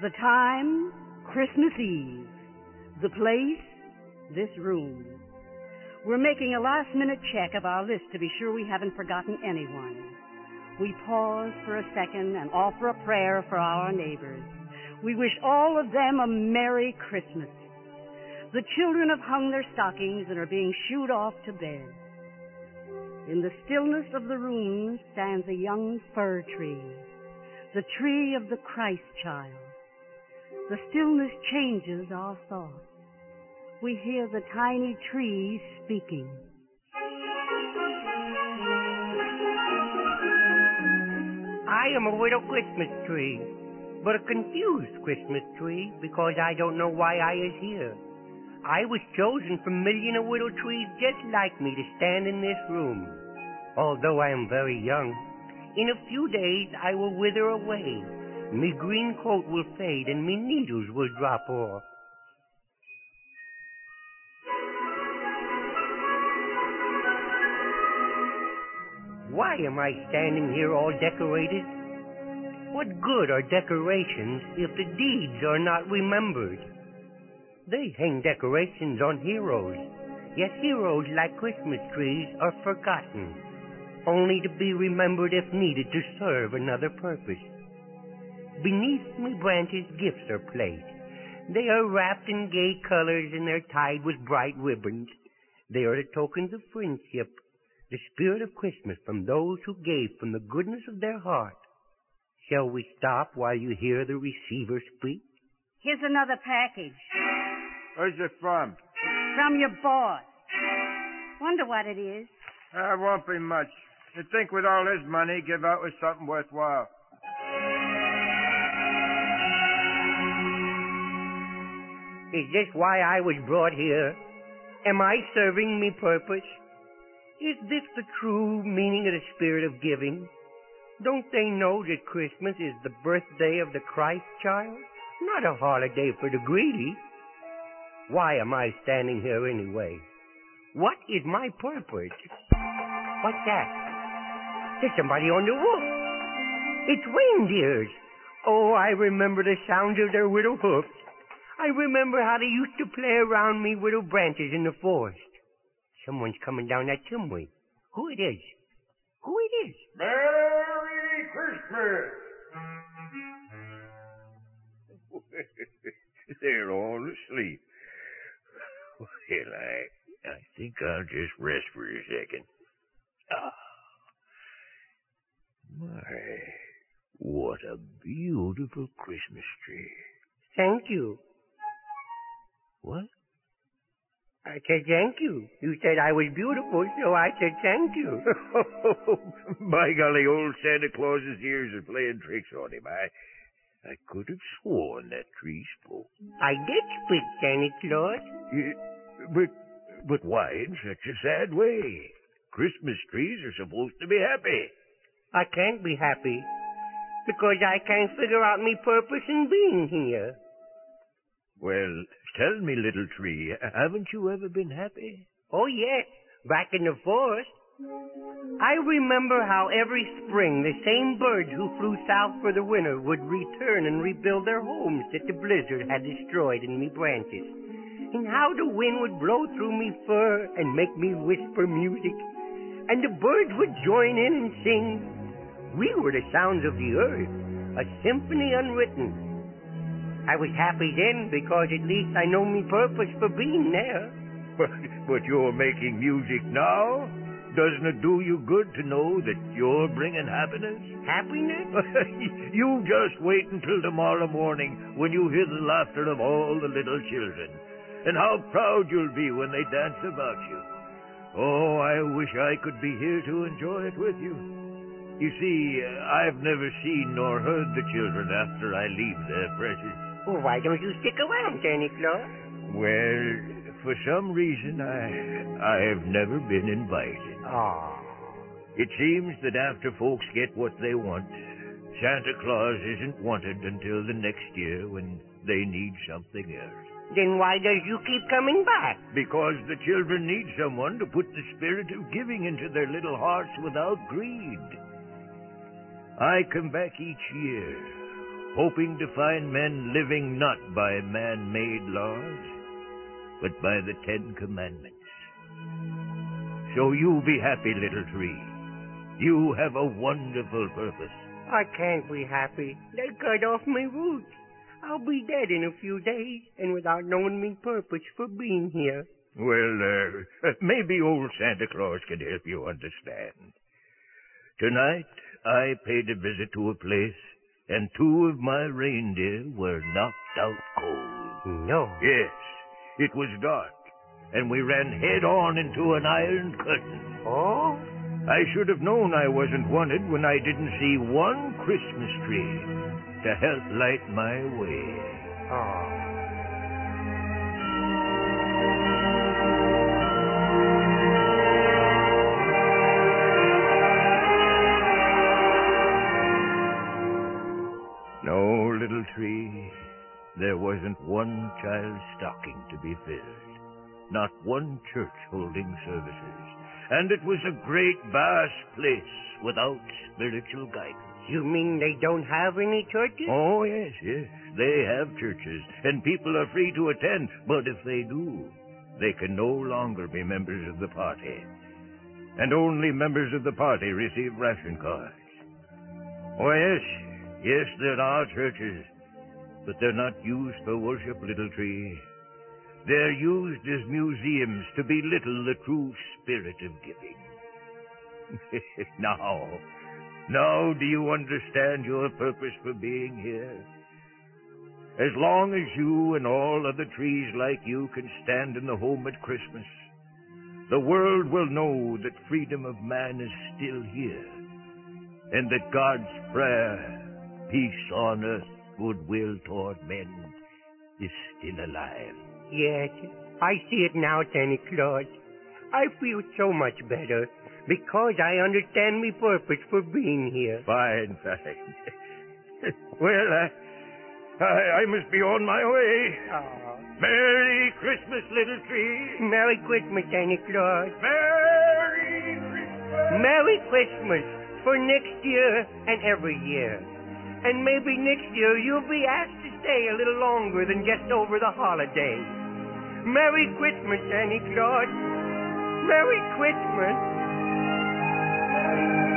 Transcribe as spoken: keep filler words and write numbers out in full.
The time, Christmas Eve. The place, this room. We're making a last-minute check of our list to be sure we haven't forgotten anyone. We pause for a second and offer a prayer for our neighbors. We wish all of them a Merry Christmas. The children have hung their stockings and are being shooed off to bed. In the stillness of the room stands a young fir tree, the tree of the Christ child. The stillness changes our thoughts. We hear the tiny tree speaking. I am a widow Christmas tree, but a confused Christmas tree because I don't know why I is here. I was chosen from million of widow trees just like me to stand in this room. Although I am very young, in a few days I will wither away. Me green coat will fade and me needles will drop off. Why am I standing here all decorated? What good are decorations if the deeds are not remembered? They hang decorations on heroes, yet heroes like Christmas trees are forgotten, only to be remembered if needed to serve another purpose. Beneath me branches gifts are placed. They are wrapped in gay colors and they're tied with bright ribbons. They are the tokens of friendship, the spirit of Christmas from those who gave from the goodness of their heart. Shall we stop while you hear the receiver speak? Here's another package. Where's it from? From your boss. Wonder what it is. Uh, won't be much. You'd think with all his money, give out with something worthwhile. Is this why I was brought here? Am I serving me purpose? Is this the true meaning of the spirit of giving? Don't they know that Christmas is the birthday of the Christ child? Not a holiday for the greedy. Why am I standing here anyway? What is my purpose? What's that? There's somebody on the roof. It's reindeers. Oh, I remember the sounds of their little hoofs. I remember how they used to play around me with little branches in the forest. Someone's coming down that chimney. Who it is? Who it is? Merry Christmas! They're all asleep. Well, I, I think I'll just rest for a second. Ah. My, what a beautiful Christmas tree. Thank you. What? I said thank you. You said I was beautiful, so I said thank you. By golly, old Santa Claus's ears are playing tricks on him. I, I could have sworn that tree spoke. I did speak, Santa Claus. Yeah, but, but why in such a sad way? Christmas trees are supposed to be happy. I can't be happy because I can't figure out me purpose in being here. Well, tell me, little tree, haven't you ever been happy? Oh, yes, back in the forest. I remember how every spring the same birds who flew south for the winter would return and rebuild their homes that the blizzard had destroyed in me branches, and how the wind would blow through me fur and make me whisper music, and the birds would join in and sing. We were the sounds of the earth, a symphony unwritten. I was happy then because at least I know me purpose for being there. But, but you're making music now? Doesn't it do you good to know that you're bringing happiness? Happiness? You just wait until tomorrow morning when you hear the laughter of all the little children, and how proud you'll be when they dance about you. Oh, I wish I could be here to enjoy it with you. You see, I've never seen nor heard the children after I leave their presence. Well, why don't you stick around, Santa Claus? Well, for some reason, I, I've never been invited. Oh. It seems that after folks get what they want, Santa Claus isn't wanted until the next year when they need something else. Then why does you keep coming back? Because the children need someone to put the spirit of giving into their little hearts without greed. I come back each year, hoping to find men living not by man-made laws, but by the Ten Commandments. So you be happy, little tree. You have a wonderful purpose. I can't be happy. They cut off my roots. I'll be dead in a few days, and without knowing me purpose for being here. Well, uh, maybe old Santa Claus can help you understand. Tonight, I paid a visit to a place, and two of my reindeer were knocked out cold. No. Yes, it was dark, and we ran head-on into an iron curtain. Oh? I should have known I wasn't wanted when I didn't see one Christmas tree to help light my way. Oh. No, little tree, there wasn't one child's stocking to be filled, not one church holding services, and it was a great vast place without spiritual guidance. You mean they don't have any churches? Oh, yes, yes, they have churches, and people are free to attend, but if they do, they can no longer be members of the party, and only members of the party receive ration cards. Oh, yes, yes, there are churches, but they're not used for worship, little tree. They're used as museums to belittle the true spirit of giving. Now, now do you understand your purpose for being here? As long as you and all other trees like you can stand in the home at Christmas, the world will know that freedom of man is still here, and that God's prayer, peace on earth, goodwill toward men, is still alive. Yes, I see it now, Santa Claus. I feel so much better because I understand my purpose for being here. Fine, fine. Well, I, I, I must be on my way. Oh. Merry Christmas, little tree. Merry Christmas, Santa Claus. Merry Christmas. Merry Christmas for next year and every year. And maybe next year you'll be asked to stay a little longer than just over the holidays. Merry Christmas, Santa Claus. Merry Christmas.